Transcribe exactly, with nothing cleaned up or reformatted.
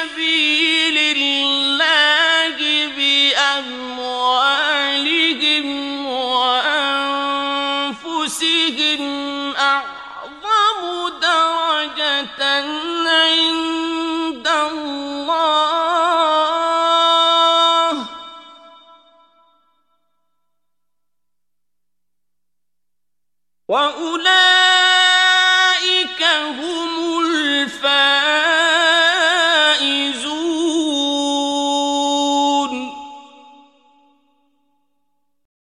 سبيل الله بأموالهم وأنفسهم أعظم درجة عند الله وأولئك هم الفائزون.